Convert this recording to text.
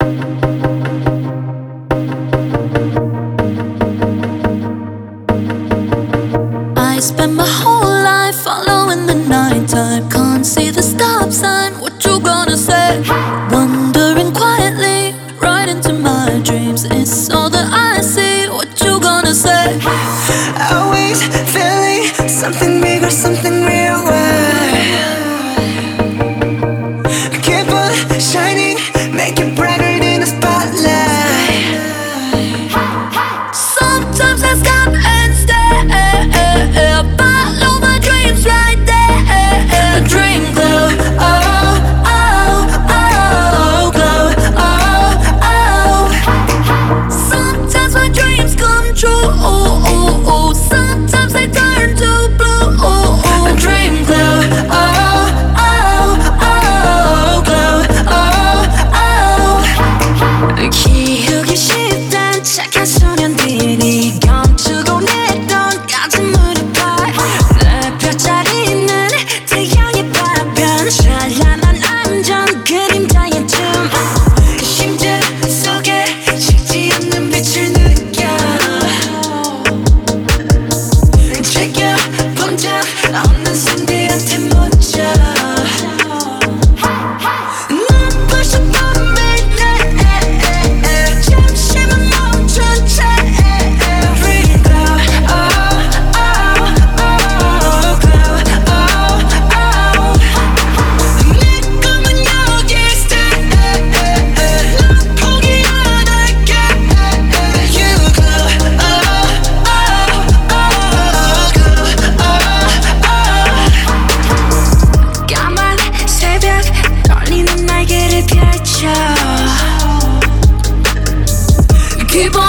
I spent my whole life following the nighttime. Can't see the stop sign, what you gonna say? Wandering quietly right into my dreams. It's all that I see, what you gonna say? Always feeling something bigger, something real. Keep on shining, make it brighter than the spotlight. Sometimes I stop and stare, follow my dreams right there. Dream glow, oh, oh, oh, glow, oh, oh. Sometimes my dreams come true, sometimes they turn to blue. Dream glow, oh, oh, oh, glow, oh, oh. 기우기 쉽단 착한 소년들이 감추고 내던 가슴으로 봐. 내 펼쳐지는 태양의 파편, 찬란한 안전 그림자의 춤. 심장 속에 식지 않는 빛을 느껴. 즐겨본 적 없는 신들한테 묻혀. 넌 벌써 봄일 때 잠시만 멈춘 채. Dream glow, oh, oh, oh, glow, oh, oh. 내 꿈은 여기 stay. 넌 포기 안 할게. You glow, oh, oh, oh, glow, oh, oh. 까만 새벽 떨리는 날개를 펼쳐. 기본